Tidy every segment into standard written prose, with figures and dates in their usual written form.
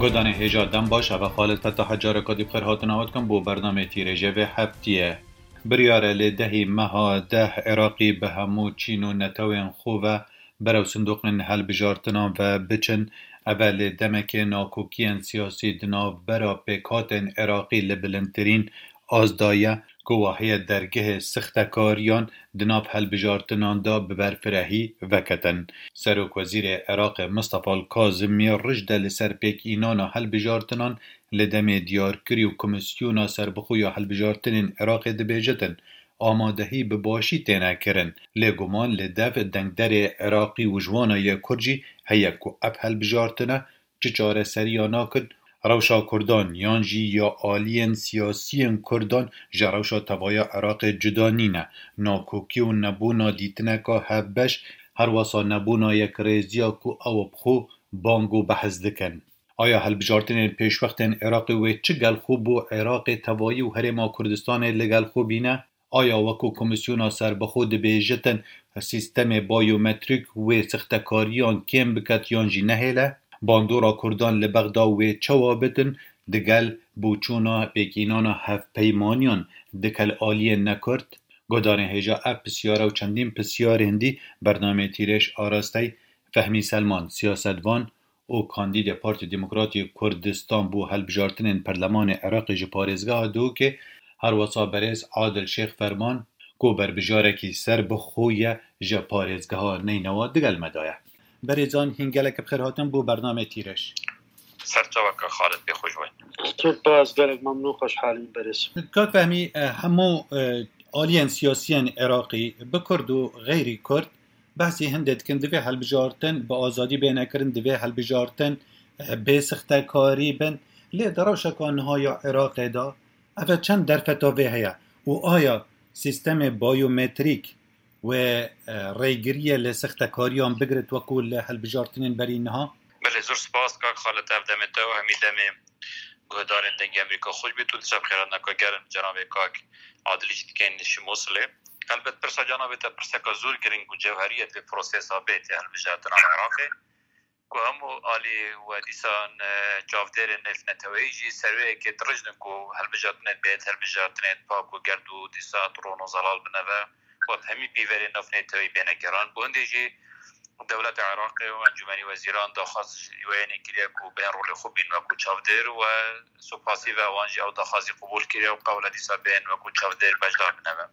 گودان هجا دم باشه و خالد فتح جاره کدی بخیر هاتن آواد کن بو برنامه تیرجه و هفتیه بریاره لدهی مها ده عراقی به همو چین و نتوین خوبه برو صندوق هل بجارتنا و بچن اول دمک ناکوکین سیاسی دناو برا پیکاتن عراقی لبلنترین آزدایه گواهی درگه سختکاریان دناب هل بجارتنان دا ببرفرهی وکتن. سروک وزیر عراق مصطفى الكاظمی رجده لسر پیک اینانا هل بجارتنان لدم دیار کری و کمیسیونا سربخویا هل بجارتنین عراق دبیجتن آمادهی به باشی تینا کرن لگومان لدف دنگدر عراقی و جوانا کرجی هیکو اب هل بجارتنه چه چاره سریانا کد روشا کردان یانجی یا آلین سیاسین کردان جروشا توایا عراق جدانینه ناکوکی و نبونا دیتنه که هبش هر واسا نبونا یک ریزیا کو او بخو بانگو بحث دکن. آیا هل بجارتن پیش وقتن عراقی و چه گل خوب و عراق توایی و هرما کردستان لگل خوبینه؟ آیا وکو کمیسیونا سر بخود بیجتن سیستم بایومتریک و سختکاریان کم بکت یانجی نهیله؟ باندورا کردان لبغدا و چوابتن دگل بوچونا پیکینانا هف پیمانیان دکل آلیه نکرد؟ گودان هجا اپ پسیاره و چندین پسیار هندی برنامه تیرش آراسته فهمی سلمان سیاستوان او کاندید پارتی دموکراتی کردستان بو هل بجارتن پرلمان عراق جپارزگاه دو که هر وصا برز عادل شیخ فرمان کو بر بجارکی سر بخوی جپارزگاه نینوا دگل مدایه برزان هنگلک بخیر هاتن بو برنامه تیرش سرچاوك خالد بخوش وين تو باز گلک ممنون خوشحالیم برس کات فهمی همو آلین سیاسیان عراقی بکرد و غیری کرد بحثی هندت کن دوی هل بجارتن با آزادی بینه کرن دوی هل بجارتن به سختکاری بن لی دروشکانهای عراق دا اوه چند درفتاوه هیا و آیا سیستم بایومتریک و ریگریه لسختکاریان بگرد وکول هل بجارتنین برینها؟ بله زور سپاس که خالد افدمته و همی دمیم گهدارن دنگ امریکا خوش بیتول شب خیرات نکا گرن جناب کاک عادلی جدکن نشی موصله البته پرسا جناب تا پرسا که زور گرنگ و جوهریت و پروسیس آبیت هل بجارتن عراقی که همو آلی و دیسان جافدر نتویجی سروی که ترجدن که هل بجارتن بیت هل بجارتن پاک و گرد و دیسا ترون و زلال بنوه و همی بیوری نفنه توی بینه گران بوندیجی دولت عراق و انجمنی وزیران داخواست یوینی کلیه که به رول خوب بین و که چاودر و سپاسی و وانجی او داخواستی قبول کلیه و قول دیسا بین و که چاودر بجدار بنامه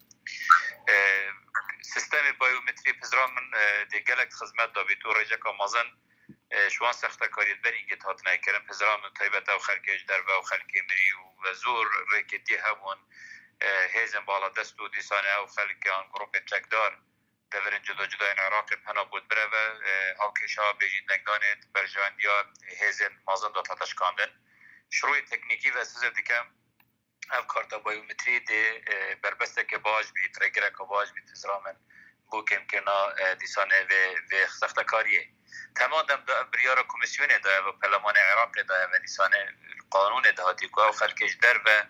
سیستم بایومتری پزران من دیگلک خدمت دابیتو رجا که مازن شوان سخته کاریت برینگت هات نکرم پزران من طیبت او خلکش در و خلکی مری و زور ریکتی همون هیزن بالا دست و دیسانه او خلکان گروپ چکدار دورن جدا جدا این عراق پناه بود بره و هاوکشا بیجین دنگانت برجواندیا هیزن مازن دو تاتش کاندن شروع تکنیکی و سیزر دیکم اف کارتا بایومتری دی بربسته که باج بی ترگره که باج بی تزرامن بو که امکنا دیسانه و سختکاریه تمام دم دا بریار کمیسیون دا و پرلمان عراق دا و دیسانه قانون دهاتی که او خلکش در و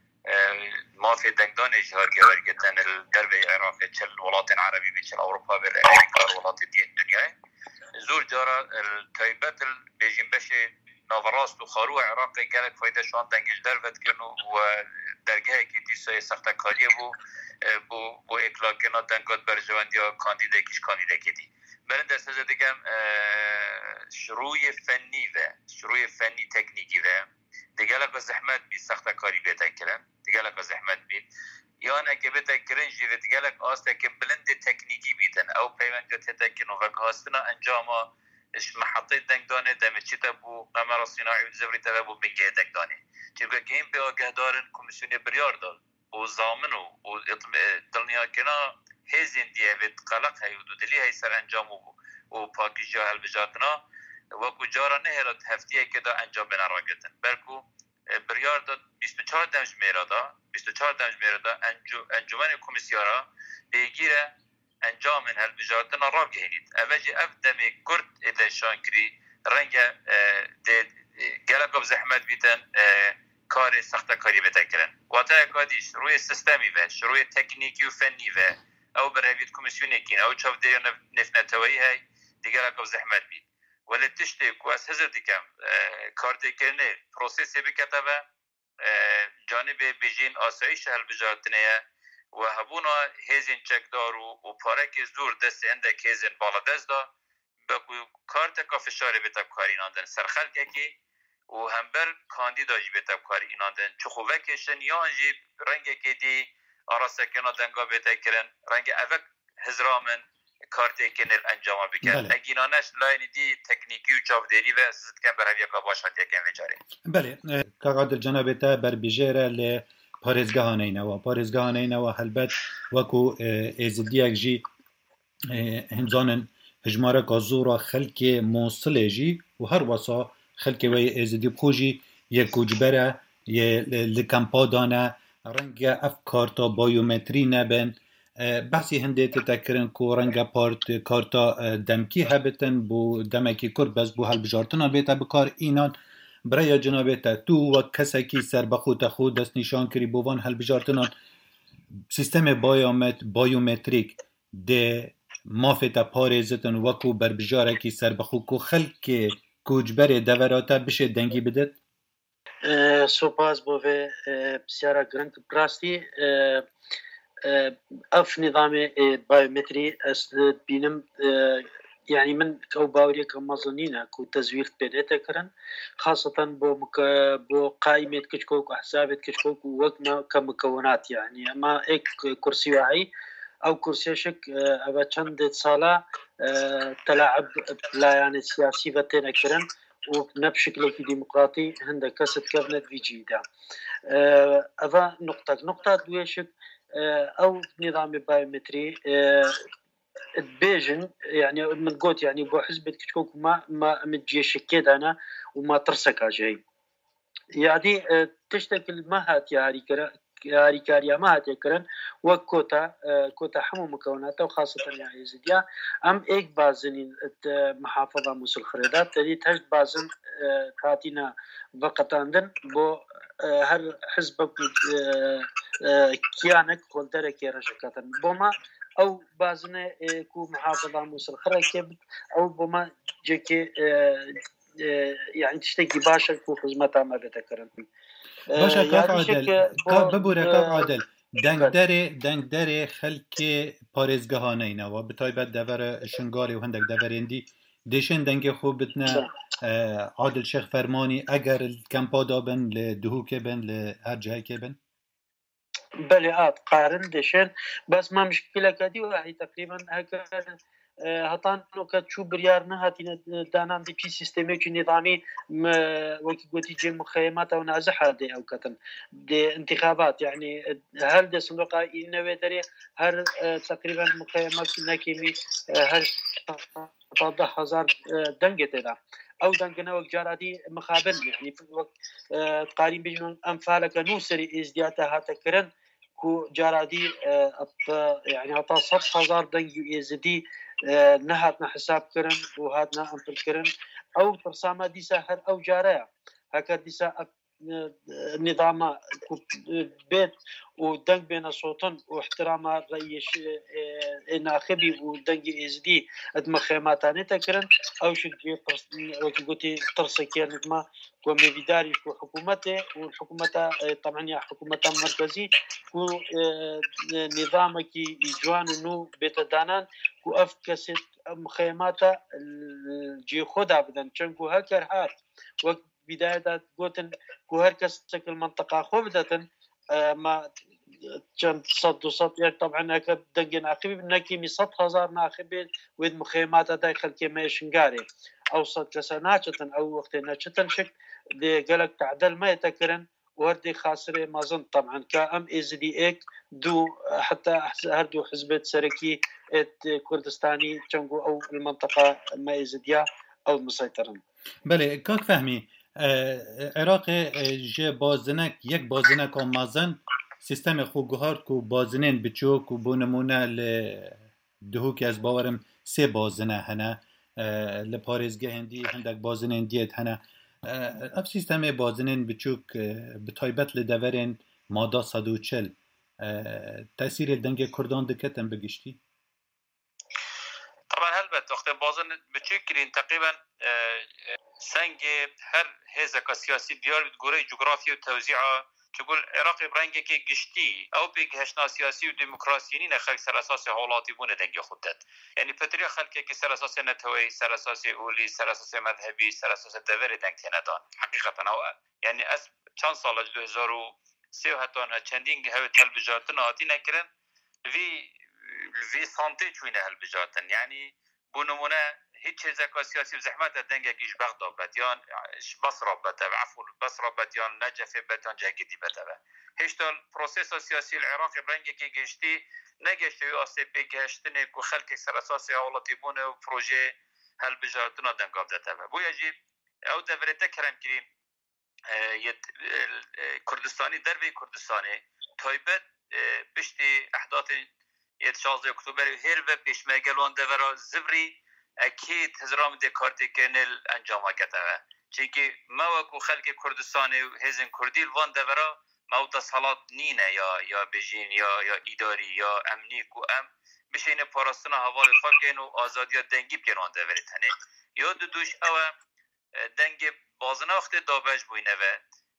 ما في دنگدان جهاري ورقتن الدرب العراق تشل الولايات العربية بتشل أوروبا بالأمريكا الولايات دي الدنيا زور جارا التايبات بيجين بشي نافراست وخارو عراقي قالك فايدة شوان دنجل دربت كنو ودرجها كي ديسا سخت كاريه بو إطلاقنا دنگات برجوان ديا كانديدا كيش كانديدا كدي برند أساسا ديكم شروع فني تكنيكي و دیگه زحمت بی سخت کاری بتکرن دیگه زحمت بی یا نه که بتکرن جیره دیگه آسته که بلند تکنیکی بیتن او پیوند تتکن و وکاستنا انجام اش محطه دنگدانه دمچی تبو قمر صناعی و زبری تبو بنگه دنگدانه چون که این به آگه دارن کمیسیون بریار داد و زامن و دلنیا کنا هزین دیه و قلق هی و دودلی هی سر انجام و پاکیجی هل بجاتنا وکو جارا نهرات هفتیه که دا انجام بنراگتن برکو بریار دا 24 دمج میره دا انجمن کمیسیارا بگیره انجام هل بجاتن راب گهینید اوجی اف دمی کرد ایده شانکری رنگ گلک زحمت بیتن کار سخت کاری بتکرن واتا اکادیش روی سیستمی و روی تکنیکی و فنی و او برهوید کمیسیونی کین او چاو دیو نفنتوایی های دیگر اکو زحمت بید ولی تشتی که از حضر دیکم کارتی کرنه پروسیسی بکتبه جانب بیجین آسایش هل بجارتنیه و هبونا هزین چکدار و پارک زور دست اندک هزین بالا دست دا بکو کارت کا فشار بیتاب کاری ناندن سرخل که و همبر کاندیدا جی بیتاب کاری ناندن چخو وکشن یا انجی رنگ که دی آراسکنا دنگا بیتاب کرن رنگ اوک هزرامن کارتی کنر انجام بکن اگینانش لاین دی تکنیکی و چاودری و سزد کن بر هویه باشد یکن وجاره بله کاغادل جنابتا بر بیجره ل پارێزگاهانەی نەوە هەلبەت وەکو ئێزدیەک ژی هەمزانن هژمارەکە زۆرە خەلکێ مۆسڵێژی و هەروەسا خەلکێوەی ئێزدی بخۆژی یەک کوچبەرە لە کەمپادانە ڕەنگە ئەف کارتا بایۆمەتری نەبن بەسی هەندێت تەکردن کو ڕەنگە کارتا دەمکی هەبتن بۆ دەمێکی کورد بەس بۆ هەڵبژارتنە بێتە بکار ئینان برای جنابتا تو و کسکی سر بخوت خود دست نشان کری بوان هلبجارتنان سیستم بایومتریک ده مافتا پارێزتن وەکو بربژارکی سر بخو کو خلک کوچبەر دەوەراتە بشه دەنگی بدت سوپاس بۆ پرسیارە گرنگ ڕاستی ئەف نظامی بایومتری ئەس بینم يعني من كو باوريك مظنينا كو تزوير بداتا كرن خاصة بو قائمة كشكوك وحسابات كشكوك ووقنا كمكونات يعني اما ايك كرسي واعي او كرسي شك ابا چند صالة تلاعب لا يعني سياسي فتنا كرن وبنفشكل ديمقراطي هندا كسد كابنت في جيدا افا نقطة دويشك او نظام بايومتري بيجن يعني من قوت يعني بو حزب كشكوك ما متجيش كده انا وما ترسك جاي يعني تشتكل ما هات يا كاريا ما هات يكرن وكوتا حمو مكوناته وخاصه يعني زديا ام ايك بازن محافظه موصل خريدات تري تج بازن كاتينا وقت عندن بو هر حزب كيانك قلدرك يا رجكاتن بوما او بازنه كو محافظه موصل خركب او بما جكي يعني تشتكي باشا كو خدمتها ما بتكرن باشا كاف عادل ببوره كاف عادل دنگ خلک پارێزگاهانەی نەوە بتایبەت دەڤەرە شنگاری و هەندێک دەڤەرێندی دێشن دەنگێ خۆ بتنە عادل شێخ فەرمانی ئەگەر کەمپادا بن لە دهوکێ بن لە هەر جایکێ بن بله قارن دشن بس ما مشكلة كدي وهي تقريبا هكذا هطان نوكا شو بريار نهاتي دانان دي بي سيستمي نظامي وكي قلتي جي مخيمات او نازحة دي او كتن دي انتخابات يعني هل دي صندوق إنوي داري هر تقريبا مخيمات ناكيمي هر 10,000 دنگة دا او دنگنا وقت جاراتي مخابن يعني في الوقت قارين بيجنون انفالك نوسري ازدياتا هاتا كرن كو جارادي يعني هتا 100,000 دنگي ازدي نهاتنا حساب كرن وهاتنا انفل كرن او ترسامة ديسا هر او جاريا هكا ديسا نظام بيت ودنگ بين صوتن واحترام الرئيس ناخبي ودنگ ازدي ادمخيماتاني تكرن او شكي قلتي ترسكين ما ومبيداري حكومته والحكومة طبعا هي حكومة مركزي ونظامك يجوان انه بيتدانان وافكست مخيماته الجي خدا بدن چنكو هكر هات وقت بداية قوتن كوهركس تك المنطقة خبدة ما كان صد يعني طبعا هكا دنجي ناخبي ناكي 100,000 ناخبي ويد مخيمات داخل كيما شنقاري اوسط كسناتشتن او وقت ناتشتن شك دي قالك تعدل ما يتكرن وردي خاسرة ما ظن طبعا كام ازدي اك دو حتى هردو حزبت سركي كردستاني تشنقو او المنطقة ما ازديا او مسيطرن بله كاك فهمي عراق جه بازنک یک بازنک آمازن سیستم خوگهارد که بازنین بچوک و بونمونه لدهو که از باورم 3 بازنه هنه لپارزگه هندی هندک بازنین دیت هنه اف سیستم بازنین بچوک بطایبت لدورین مادا 140 تأثیر دنگ کردان دکتن بگشتی؟ طبعا هلبت وقت بازن بتشكلين تقريبا سنگ هر هزك سياسي ديار بتقولي جغرافيا وتوزيعها تقول العراق برنگه که گشتی او بیگ هشنا سیاسی و دموکراسی نی خلق سر اساس حالاتی بونه دنگ خودت یعنی پتری خلقه که سر اساس نتوی سر اساس اولی سر اساس مذهبی سر اساس دور دنگ ندان حقیقتا او یعنی از چند سال 2003 هتان چندین هو تلویزیون آتی نکردن وی سانتی چونه هلبجاتن یعنی بونمونه هیچ چیز سیاسی زحمت دنگه کیش بغداد بتیان بصره بته عفوا بصره بتیان نجف بتیان جاگدی بته هیچ تا پروسس سیاسی العراق برنگه کی گشتی نگشتی واسه بگشتنه کو خلک سر اساس حالتی بونه و پروژه هلبجاتنا دنگا بته بو یجی او دورته کرم کریم کردستانی دربی کردستانی تایبت بشتی احداث 16 اکتبر هر و پیشمرگلوان دورا زبری اکید هزرام دکارتی کنل انجام کتاوه چونکه ما وکو خلق کردستانی و هزن کردی الوان دورا موت صلات نینه یا بجین یا اداری یا امنی کو ام بشین پاراستنا حوال فاکن و آزادی دنگی بکنوان دوری تنه یا دوش او دنگ بازنه وقت دابش بوینه و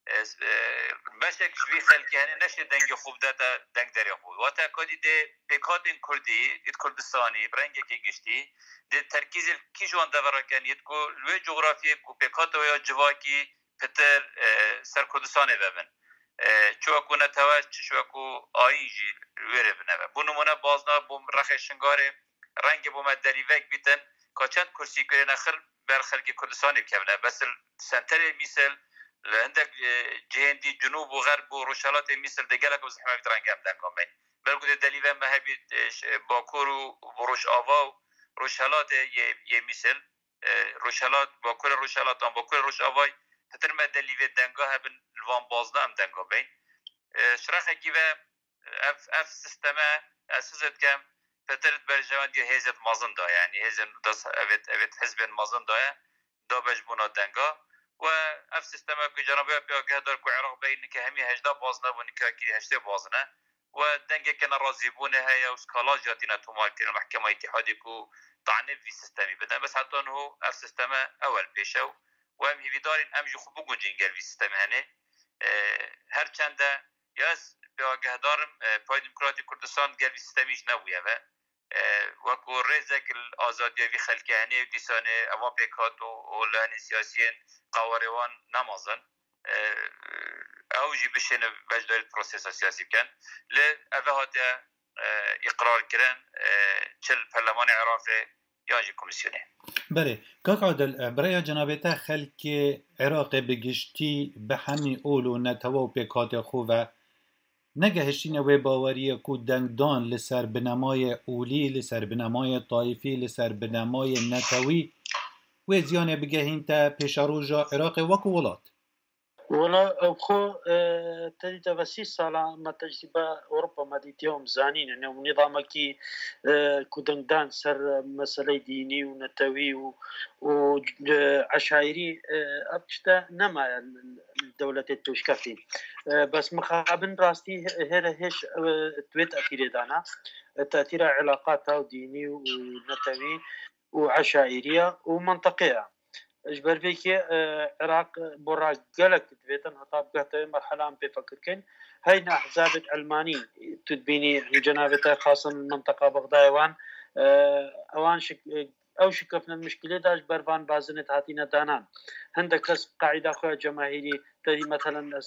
بشک وی خلکی هنه نشه دنگ خوب داده دنگ داری خوب و تا کدی ده بکاتین کردی ات کردستانی برنگه که گشتی ده ترکیز کی جوان دورا کن ید کو لوی جغرافی کو بکات و یا جواکی پتر سر کردستانی ببن چوکو نتواش چوکو آینجی ویره بنوه بو نمونه بازنا بوم رخ شنگاره رنگ بوم دریوک بیتن که چند کرسی کرن اخر بر خلق کردستانی بکمنه بس سنتر میسل عندك جهندي جنوب وغرب وروشالات مثل دجالك وزحمه بترنج ام دنگام بين بلغو دليفه ما هبي باكور وروش آوا روشالات يه مثل روشالات باكور روشالات ام باكور روش آوای هتر ما دليفه دنگا هبن الوان بازنا ام دنگام بين شرخه كيفه اف سيستما اسست كم فترت برجوان دي هيزت مازن دا يعني هيزن داس evet حزب مازن دا دابج بنا دنگا و اف سیستم که جنابه پیاگه دار که عراق بین که همی هجده بازنه و نکه که هجده بازنه و دنگه که نرازی بونه هیا و سکالا جاتی نتومال کنه محکمه اتحادی که طعنه فی سیستمی بدن بس حتی انهو اف سیستم اول پیشو و هم هیوی دارین امجو خوب بگو جنگل فی سیستم هنه هر چنده یاز پیاگه دارم پای دموکراتی کردستان گل فی سیستمیش نبویه وكو رزق الازاديه في خلكاني وديسانه اما بيكات ولان سياسيين قواروان نمازن اوجي بشن بجدار البروسيس السياسي كان لأفهات اقرار كرن چل برلمان عراقي ياجي كوميسيوني بله كاك عادل برای جنابته خلق عراق بگشتی به همین اولو نتوا و بکات خوبه نگهشتین و باوریه که دنگدان لسر بنمای اولی لسر بنمای طایفی لسر بنمای نتوی و زیانه بگهین تا پیشاروجا عراق وکو ولات ولا خو تدي تفسير صالة ما تجربة أوروبا ما ديتيهم زانين إنه نظامك كودندان سر مسألة ديني ونتوي وعشائري أبشتا نما الدولة التوشكافين بس مخابن راستي هيش تويت أكيد دانا تأثير علاقاتها وديني ونتوي وعشائرية ومنطقية اجبر بيك عراق برا قالك تبيتن هطاب قهته مرحله عم بفكر كن هينا احزاب علماني تدبيني جنابته خاصه المنطقه بغدايوان اوان او شكفنا المشكله داش بربان بازنت هاتينا دانان عندك قاعده اخرى جماهيري تدي مثلا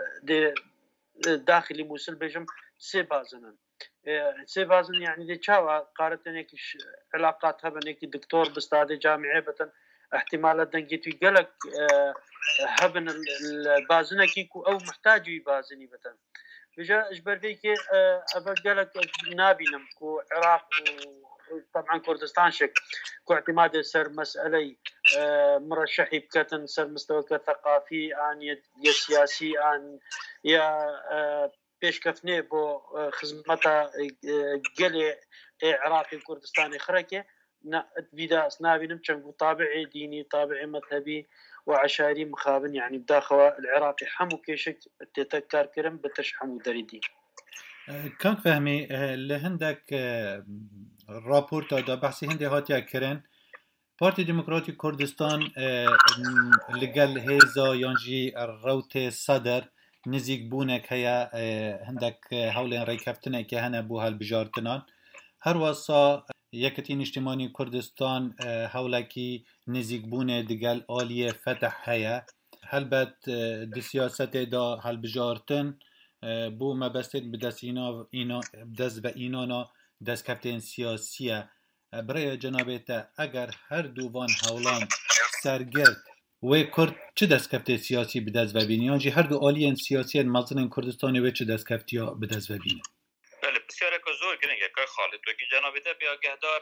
داخلي موصل بجم سي بازن يعني دي تشاوا قارتنك علاقاتها بنك دكتور باستاذ جامعي بتن احتمال دنجتي قالك هبن البازنه كيكو او محتاج يبازني بتن بجا اجبر فيك ابى قالك نابينم كو عراق وطبعا كردستان شك كو اعتماد سر مساله مرشحي بكتن سر مستوى ثقافي ان يا سياسي ان يا پیش کفنه بو خدمتا قلي عراقي كردستاني خركه فيدا نابينم چنگو طابعي ديني طابعي مذهبي وعشائري مخابن يعني بداخل العراقي حمو كيشك تتكار كرم بتش حمو دريدي كان فهمي لهندك رابورتا دا بحثي هندي هاتيا كرن بارتي ديمقراطي كردستان لقال هيزا يانجي الروت صدر نزيق بونك هيا هندك هولين ريكفتنا كهنا بوها البجارتنان هر وصا یکتین اجتماعی کردستان هولاکی نزیک بونه دگل آلیه فتح هیا هلبت دی سیاست دا هل بجارتن بو مبستن بدست بدست و اینانا دست کفتین سیاسیه برای جنابیت اگر هر دوان هولان سرگرد و کرد چه دست کفته سیاسی بدست و بینی آنجی هر دو آلیه سیاسی مزن کردستانی و چه دست کفتی بدست و بینی بله بسیار که زور گرنگه که خالد و که جنابیت بیا گهدار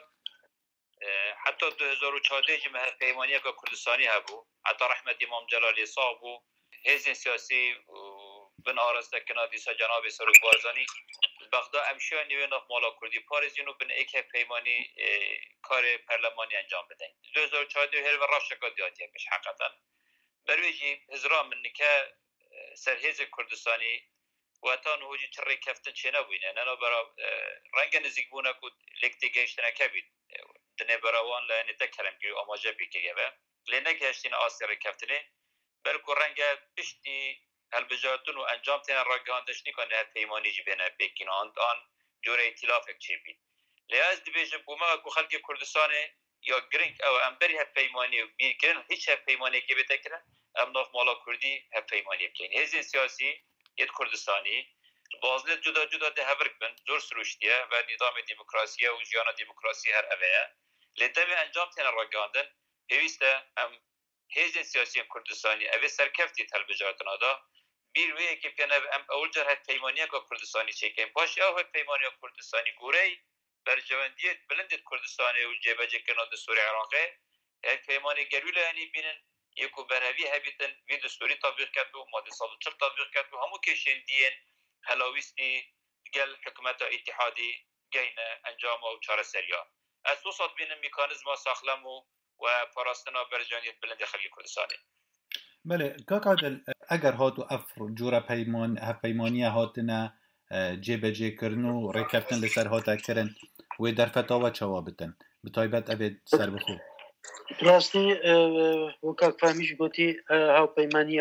حتی 2014 جمعه پیمانی که کردستانی هبو حتی رحمت امام جلالی صاحبو هزین سیاسی بن آرسته کنادیسا جناب سروک بارزانی بغدا امشیان نیوه ناف مالا کردی پارزینو بن ایک پیمانی کار پرلمانی انجام بدن 2014 هر و راشکا دیاتیه کش حقیقتا برویجی هزران من که سرهز کردستانی و تا نهوجی چرری کفتن چه نبوینه نانا برا رنگ نزیک بونه کود لکتی گشتنه که بید دنه براوان لعنی تکرم که آماجه بی که گوه لینه گشتین آسی رکفتنه بلکو رنگ پشتی هلبجارتون و انجام تین راگهاندشنی کنه هر پیمانی جی بینه بکناند آن جوره اطلافک چه بید لیاز دیبیجه بومه که خلق کردستانه یا گرنگ او امبری هر پیمانی و بیرکرن هیچ هر پیمانی که بتکرن ام ناف مالا کردی هر پیمانی بکنی هزین سیاسی ید کردستانی بازنه جدا جدا ده هورک بن زور سروشتیه و نظام دموکراسی و جیان دموکراسی هر اوه لدوی انجام تین راگهاندن پیوسته ام هزین سیاسی کردستانی اوه سرکفتی تلبجارتنا دا bir ve ki kana em awlca hat peymaniya ka Kurdistani çeken baş ya hat peymaniya Kurdistani gorey berjevendiyet bilindet Kurdistani u cebece kana da Suriye Irak'e hat peymani gelule yani binin yeko beravi habitin ve de Suriye tatbikat bu madde salı çırt tatbikat bu hamu keşin diyen halawisti gel hükümete ittihadi gayna encama u çareseriya esosat binin mekanizma saklamu و پاراستنا برجانیت بلند خلق کردستانی بله کاک عادل اگر هاتو افر جورا پیمانی هاتنا جبجه کرنو رکفتن لسر هاتا کرن و در فتاوه چوابتن بطایبت اوید سر بخو راستی وکاک فهمیش گوتی هاو پیمانی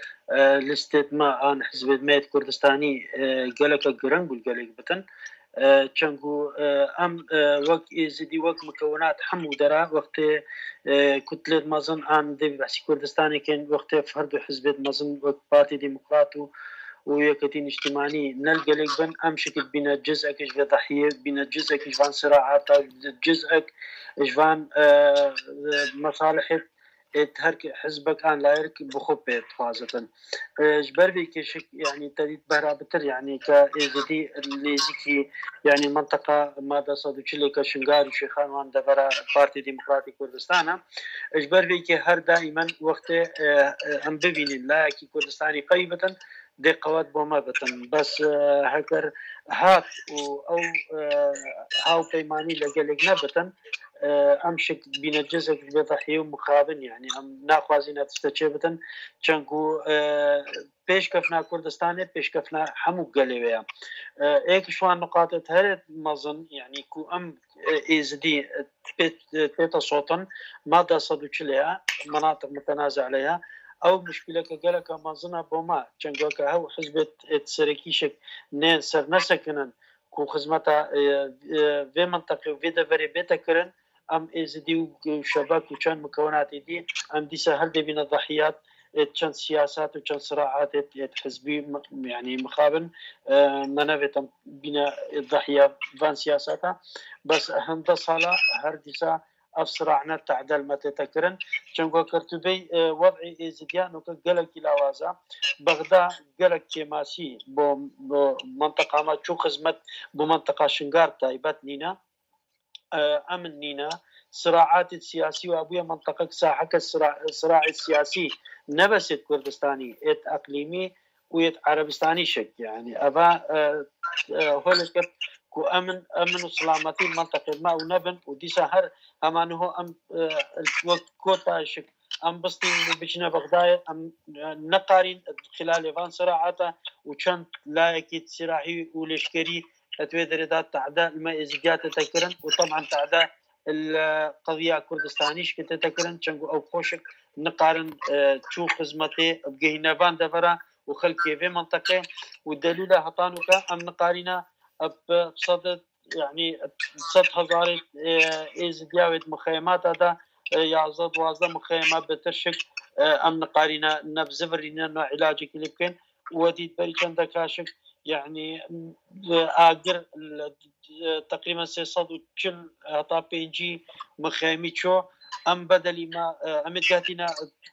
لستت ما آن حزب دمایت کردستانی گلک گرنگ بول گلک بتن چنگو ام وقت ازدی وقت مكونات حمو درا وقت كتلة مازن ام دي بحثي كردستاني كان وقت فرد حزب مازن وقت بارتي ديمقراطو ويكتين اجتماعي نلقى لك بن ام شكل بين جزءك ايش ضحيه بين جزءك ايش فان صراعات جزءك ايش فان مصالح تهرك حزبك ان لا يرك بخوبه فازة جبر بك شك يعني تريد برابطر يعني كازدي اللي زكي يعني منطقه ماذا صدوچلي كشنغار شيخان وان دبر بارتي ديمقراطي كردستان جبر بك هر دائما وقت ام ببين لا كي كردستاني قيبه دي قوات بوما بتن بس هكر هات او هاو بيماني لقلق نبتن امشك بين الجزء بضحيه ومقابل يعني ام ناخوازينا تستجيبتن چنگو پیش کفنا کردستان پیش کفنا حمو قليويا ايك شوان نقاط هر مظن يعني كو ام ازدي تبيت صوتا ماذا صدوچليا مناطق متنازع عليها او مشكله كجلك مظنه بوما چنگو که هو حزب تسركيشك نه سر نسكنن كو خدمتا في منطقه في دبر بيتكرن ام ازدي وشباب وكان مكونات دي ام دي سهل دي بين الضحيات كان سياسات وكان صراعات حزبي يعني مقابل منافت بين الضحيه فان سياساتها بس هند صاله هردسا أسرعنا تعدل ما تتكرن چونکو کرتوبی وضعی ازدیان وک گلک لاوازا بغدا گلک کماسی بو منطقه ما چو خدمت بو منطقه شنگار تایبت نینا امن نینا صراعات السياسي وابويا منطقه ساحه الصراع السياسي نبست كردستاني ات اقليمي ويت عربستاني شك يعني ابا هولك كو امن وسلامتي منطقه ما ونبن ودي سهر امان هو ام الوقت كوتا شك ام بستين بچنه بغداد ام نقارين خلال فان صراعاته وچند لايكي سراحي ولشكري اتويدر ذات تعداء المائزيات تكرن وطبعا تعداء القضيه كردستانيش كنت تكرن چنگو او خوشك نقارن تشو خدمتي بجينا فان دفرا وخلكي في منطقه والدليل هطانك ام نقارنا بصدد يعني 100,000 ازدياوت مخيمات هذا يعزد وازده مخيمات بترشك امن قارينا نبزفرينا نوع علاجي كليبكن وديد بري چند كاشك يعني اقر تقريبا 340 هطا بينجي مخيمي شو ام بدلي ما امداتنا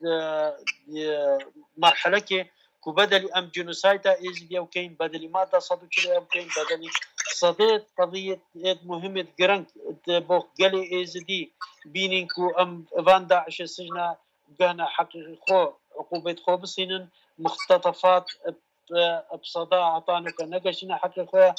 مرحله كي كو بدلي ام جنوسايتا ازدياو كاين بدلي ما تصدو كلي كاين بدلي صديت قضيه مهمه جرانك بوخ قالي ازدي بينينكو ام فان داعش السجن كان حقيقي خو عقوبه خو بسنن مختطفات بصداع عطانو كنقشنا حقيقي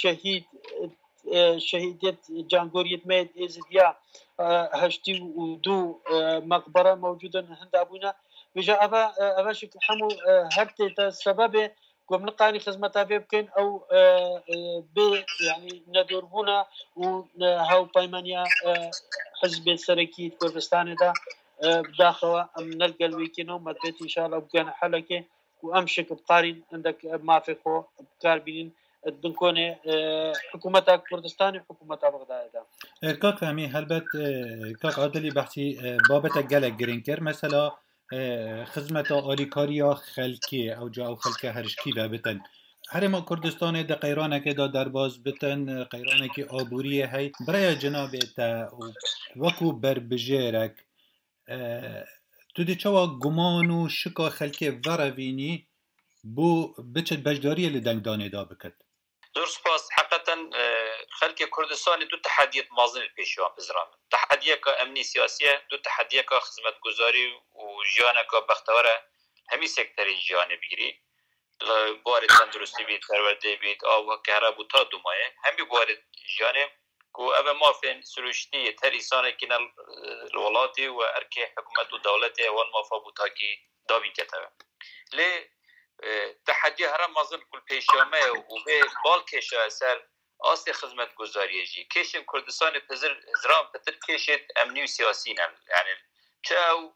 شهيدة جانغورية ميد ازديا هشتي ودو مقبرة موجودة هند ابونا بجا ابا شكل حمو هرتي السبب قم نقاني خدمتها بيمكن او يعني ندور هنا وهاو بايمانيا حزب السركي كردستان ده بداخله نلقى الويكينو مدبت ان شاء الله بقانا حلقه وامشك بقارن عندك ما في خو بكاربين الدنكوني حكومتها كردستان وحكومتها بغداد ده كاك فهمي هلبت كاك عادلي بحثي بابت جالك جرينكر مثلا خدمت آلیکاریا خلکی او جا او خلک هرشکی و بتن هرما کردستان ده قیرانه که دا درباز بتن قیرانه که آبوریه هی برای جناب تا وکو بربجیرک تو دی چوا گمان و شکا خلکی وروینی بو بچت بجداری لدنگ دانه دا بکد دور سپاس حقیقتا خلق کردستان دو تحدیات مازن پیشوان بزرام تحدیه که امنی سیاسیه دو تحدیه که خدمت گذاری و جیانه که بختوره همی سکتری جیانه بگیری بارد تندرستی بید پرورده بید آو و کهربو تا دومایه همی بارد جیانه که اوه مافین سروشتی تریسانه کنه الولاتی و ارکی حکومت و دولتی وان مافا بوتا کی دابین کتوه لی تحدی هرم مازن کل پیشامه و به بال کشه اثر آستی خدمت گذاریه جی کشن کردستان پزر هزران پتر کشید امنی و سیاسی نم یعنی چاو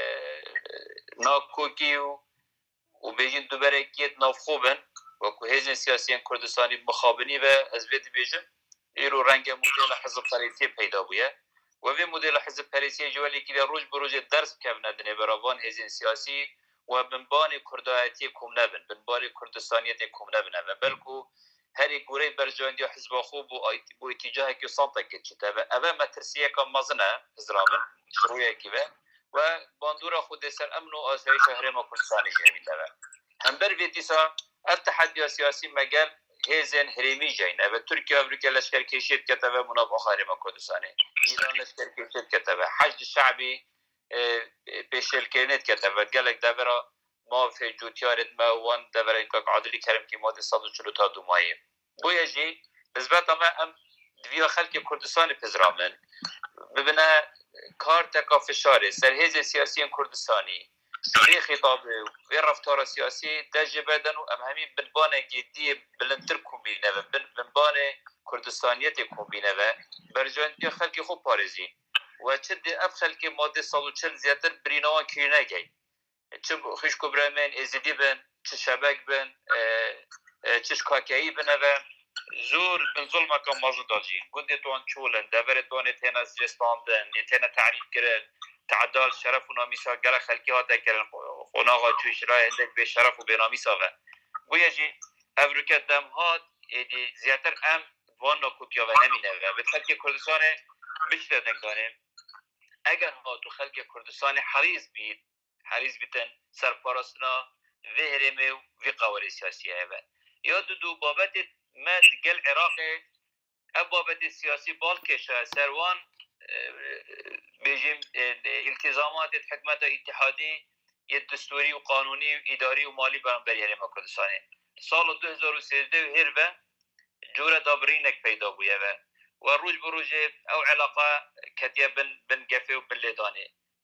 ناکوکی و بیجین دوباره کیت ناف خوبن و که هزین سیاسیان کردستانی مخابنی و از بید بیجن ایرو رنگ مدل حزب پریسی پیدا بویه و به مدل حزب پریسی جوالی که روز بروز درس کبنه دنه برابان هزین سیاسی و بنبان کردایتی کم نبن بنبان کردستانیت کم نبن بلکو هری گوره برجاندی حزب خوب و اتجاهی که سانتا کچته و اوه مترسیه که مزنه هزرامن شروعه که و باندورا خود سر امن و آسایش شهر ما کردستانی جهمیده هم بر ویدیسا التحدی سیاسی مگل هزین هریمی جاینه و ترکیه و امریکا لشکر کشید کته و مناف آخر ما کردستانی ایران لشکر کشید کته و حشد شعبی پیشل کنید کته و گلک دورا ما في جوتيارت ما وان دبر إنك عادلي كرم كي مادة صادو شلو تا دوماي بويا جي نسبة ما أم دويا خلق كردستان بزرامن ببنا كارتا فشاري سرهيز سياسي كردستاني في خطاب في رفتار سياسي تجربة دنو أم همي بنبانة جدية بلنتر كومبينة بنبانة كردستانية كومبينة برجوان دويا خلق خوب بارزين وشد أف خلق مادة صادو شل زيادر برينوان كينا جاي چه خوشکو برامن ازدی بن چه شبک بن چه شکاکایی بن و زور بن ظلم کم مازن داجین گنده توان چولن دبر توان تینا جستاندن تینا تعریف کرن تعدال شرف و نامیسا گل خلکی ها تکرن خوناغا چوش رای هندک به شرف و به نامیسا و گویا جی افریکت دم ها زیادتر ام وان ناکوتیا و نمینه و به خلک کردستان بچه دنگانه اگر ها تو خلک کردستان حریص بیتن سرپرستنا وهرمه و قواری سیاسی هوا یا دو بابت مد گل عراق اب بابت سیاسی بالکشه سروان بجیم التزامات حکمت اتحادی یه دستوری و قانونی و اداری و مالی برانبری هرم کردستانه سال 2013 هر و جوره دابرینک پیدا بویه و روز بروج او علاقه کتیه بن گفه و بن لیدانه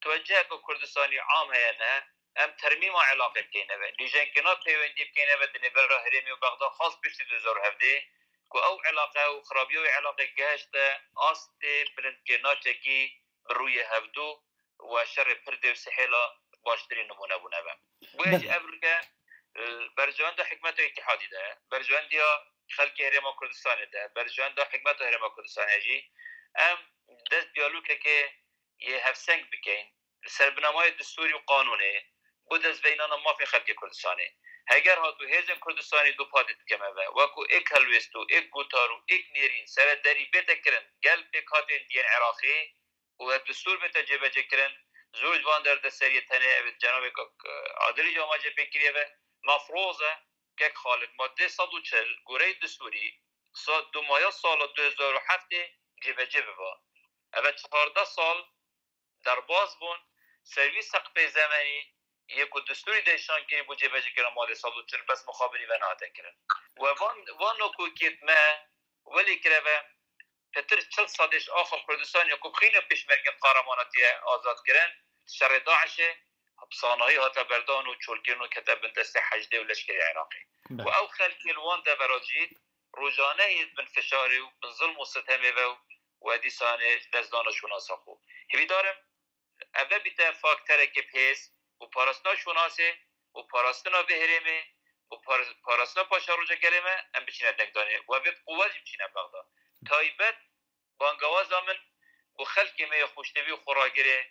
توجه که کردستانی عام هینا ام ترمیم علاقه بکنه و نیجن کنات پیوندی بکنه و دنبال را هرمی و بغداد خاص پشتی 2017 که او علاقه و خرابی و علاقه گشته آست بلند کنات کی روی هفدو و شر پرده و سحیلا باشتری نمونه بونه با بویج افریقا برجوان دا حکمت اتحادی ده برجوان دیا خلق هرما کردستان ده برجوان دا حکمت هرما کردستان جی ام دست دیالوگه که یه هفسنگ بکن سربنامه دستوری و قانونه بود از بینان ما فی خلق کردستانه اگر هاتو هیزن کردستانی دو پادت کمه و وکو ایک هلوستو ایک گوتارو ایک نیرین سر داری بیتا کرن گل پیکاتین دین عراقی و دستور بیتا جبجه کرن زوج وان در دستری تنه جناب عادلی جامعه جبه کریه و مفروضه که خالد ماده 140 گوره دستوری دو ماه سال 2007 جبجه با اول 14 سال در باز بون سرویس سقف زمانی یک دستوری دیشان که بو جبهه کردن ماده 140 بس مخابری و نهاده کردن و وان نکو کیت ما ولی کرده و پتر 40 سالش آخر کردستان یکو خیلی پیشمرگ قهرماناتی آزاد کردن شر داعش حبسانهایی هاتا بردان و چولکین و کتب دست حجده و لشکری عراقی و او خلقی الوان ده براجید روزانه اید بن فشاری و بن ظلم و ستمه و دیسانه دزدانشون آساخو همی دارم اوه بیتا فاکتره که پیس و پارستنا شوناسه و پاراستنا بهرمه و پاراستنا پاشا روژه کلمه ام بچینه دنگدانه و بید قوازی بچینه بغدا تایبت بانگوازا من و خلقی می خوشتوی و خوراگره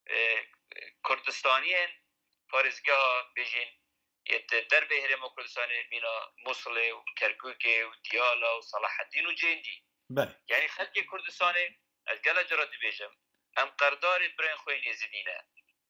کردستانیین پارزگاه بیجین در بهرم و کردستانی مینا موصل و کرکوک و دیالا و صلاح الدین و جندی یعنی خلق کردستانی از گل جرا بیجم ام قردار برین خوین ازدینه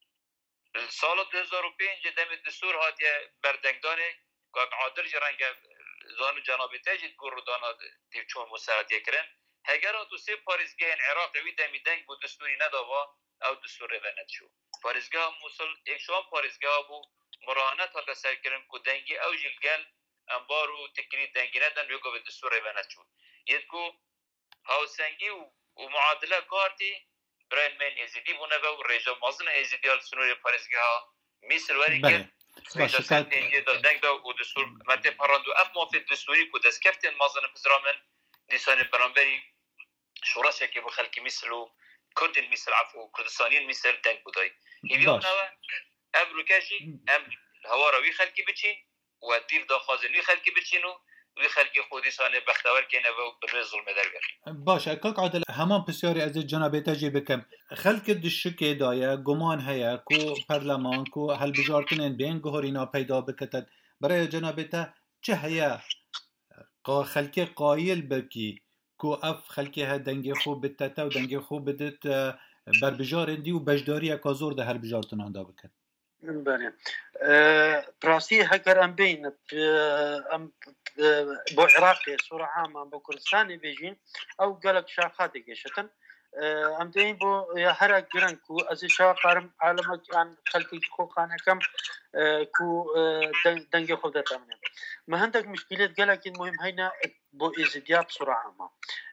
سال 2005 دم دستور هاتیه بردنگدانه که عادل جرنگ زانو جناب تاجید گرو دانا دیو چون مساعدیه کرن هگر تو سه پارزگاه عراق وی دمی دنگ بود دستوری نداوا او دستور رونت شو پارزگاه موصل یک شوان پارزگاه بو مرانت ها تسر کرن که دنگی او جلگل انبارو تکری دنگی ندن بگو به دستور رونت شو یدکو هاوسنگی و معادله کارتی برای من ازیدی بونه و ریجا مازن ازیدی ها سنوری پارزگاه میسر وری که ریجا سنت اینجا دنگ دا و دستور مته پراندو اف موافد دستوری که دست کفتن مازن پزرامن دیسان برانبری شوراسه که بخلکی مثلو کرد مثل عفو کردستانیین مثل دنگ بودای هیویون نوه ابروکشی ام هوا روی خلکی بچین و دیر داخوازنوی خلکی بچین و وی خلکی خودیسانه بختور کنه و بروی ظلم در بخی باشه کاک عادل همان پسیاری از جناب تاجی بکم خلک دشکه دایه گمان هیا کو پرلمان کو هل بجارتنین بین گهورینا پیدا بکتد برای جناب تا چه هیا خلکی قایل بکی کو اف خلکی ها دنگ خوب بتتا و دنگ خوب بدت بربجار دی و بجداری اکازور ده هر بجارتن هنده بکن بله براسي هكر ام بين ام بو عراقي صورة عامة بو كردستاني بيجين او قالك شاقاتي كيشتن ام دين بو هرا جرانكو از شاقارم عالمك عن خلقي خوقانا كم كو دنجي خود تامنين ما عندك مشكلة قالك المهم هنا بو ازدياد صورة عامة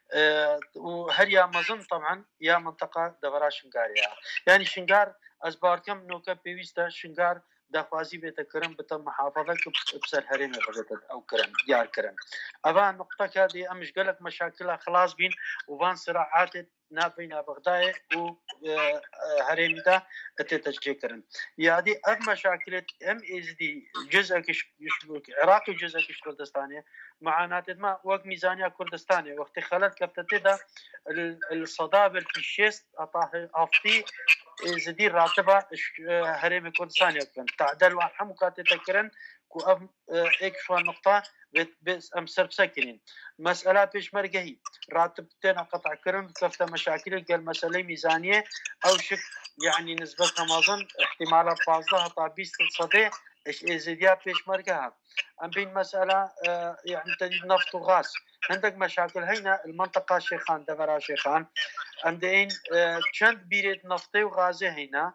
وهر يا مظن طبعا يا منطقة دغرا شنقاريا يعني شنقار از بارکم نوکه پیوسته شنگار دخوازی بیت کرم بتا محافظه که بسر هرین بغداد او کرم دیار کرم اما نقطه که دی امش قلق مشاكل خلاص بین وفان صراعات نابين بغداد و هرين ده اتتشكرن يعني اغ مشاكل ام از دي جزء عراقي جزء كردستاني معناته ما وقت ميزانيه كردستاني وقت خلت كبتته ده الصدابه في الشيست اطاه افتي زدي راتبه هرم كردستاني كان تعدل وحمكات تكرن كو ام اك شو نقطه بس ام سبسكرين مساله پیش مرجهي راتبتنا قطع كرن كفته مشاكل قال مساله ميزانيه او شك يعني نسبه رمضان احتمالات فاضله طابيس الصديق ايش ازديا پیش مرجها ام بين مساله يعني تجد نفط وغاز عندك مشاكل هنا المنطقه شيخان دغرا شيخان عندين چند بيريد نفطي وغازي هنا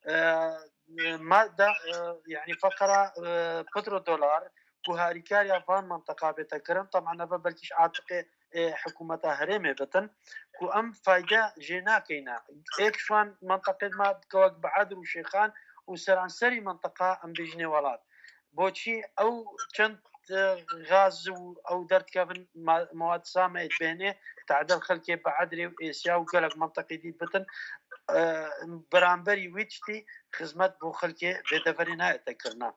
ماده يعني فقره بترو دولار وهاريكاريا فان منطقه بتكرم طبعا بلكش عاتقي حکومت هرمه بتن کو ام فایده جنا کینا ایک شوان منطقه ما بکوک بعد و شیخان و سرانسری منطقه ام بجنی ولات بوچی او چند غاز او درد كابن مواد سامه بينه تعدل خلكي بعدري وإيسيا وقلق منطقي دي بتن برامبري ويتشتي خدمت بو خلكي بدفرينا تكرنا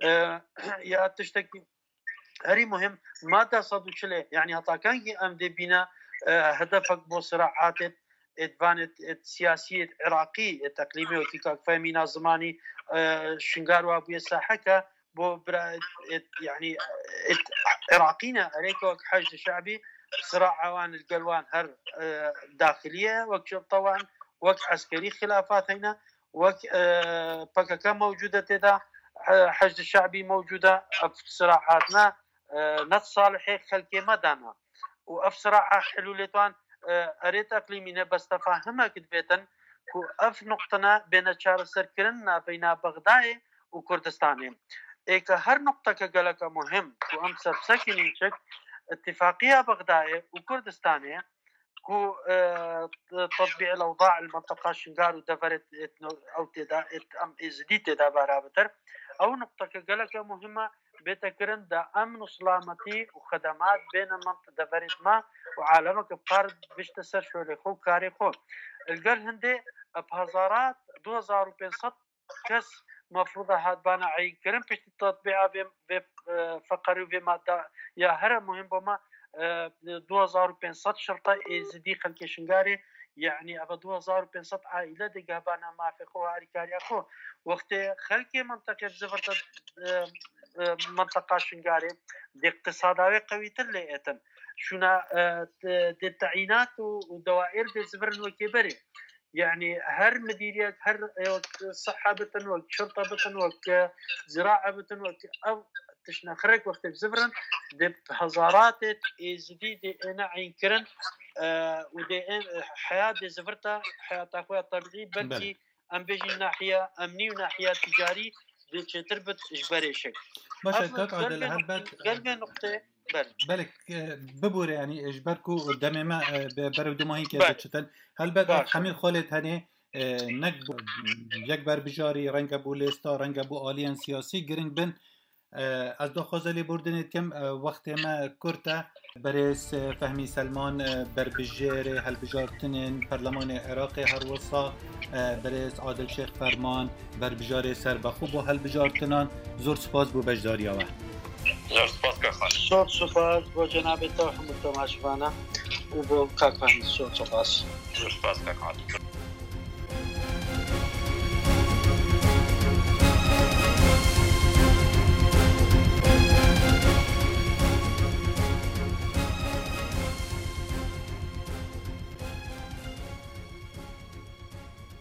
يا تشتكي هري مهم ماذا صدو شلي يعني هطا كان ام دي بينا هدفك بو صراعات ادفانت سياسية عراقي تقليمي وكيكاك فهمينا زماني شنقار وابو ساحكا بو يعني عراقينا عليك حشد شعبي صراع عوان القلوان هر داخلية وكشب طبعا وك عسكري خلافات هنا وك بكاكا موجودة تدا حشد الشعبي موجودة في صراعاتنا نص صالحي خلقي مدانا وأف صراع حلولتوان أريد أقليمينا بس تفاهمها كدبيتا كو أف نقطنا بين شار سركرنا بين بغداد وكردستان ایک هر نقطه که گلک مهم کو ام سب سکنی چک اتفاقية بغداد وكردستان كو تطبيع الأوضاع المنطقة شنغار ودفرت أو تدا أم إزديت دا برابطر أو نقطة كجلك مهمة بتكرن دا أمن وسلامتي وخدمات بين المنطقة دفرت ما وعالمك بقارد بيشتسر شو لخو كاري خو القل هندي بهزارات 2500 كس مفروض هاد بانا عين كرم بيش التطبيع بفقري بما يا هرم مهم بما 2500 شرطة ازدي خلق شنغاري يعني ابا 2500 عائلة دي قابانا ما في خو هاري كاري اخو وقت خلق منطقة زفرت منطقة شنغاري دي اقتصاداوي قوي تلي اتن شونا دي التعيينات ودوائر دي زفرن وكبري يعني هر مديريات هر صحة بتن وك شرطة بتن وك زراعة بتن وك أو تشنخرك وقت بزفرن دي هزارات إزدي دي أنا عين كرن ودي حياة دي زفرتا حياة أخويا الطبيعي بلكي أم بيجي ناحية أمني وناحية تجاري دي تربط إجباري شك باشا كاك عدل هالبات قلبي نقطة بالك ببور يعني اجبركو قدام ما برودو ما هي كده تشتن هل بقى حميل خالد هني نكب يكبر بجاري رنگ ابو لستا رنگ ابو آليان سياسي گرنگ بن از دو خوزلی بردن کم وقت ما کرتا برس فهمی سلمان بربجار هلبجارتنن پارلمان عراق هر وصا برس عادل شیخ فرمان بربجار سربخو با هلبجارتنان زور سپاس بو بجداری آوه زور سپاس کاخان زور سپاس با جناب توحمد تماشفانه و با کاخان زور سپاس کاخان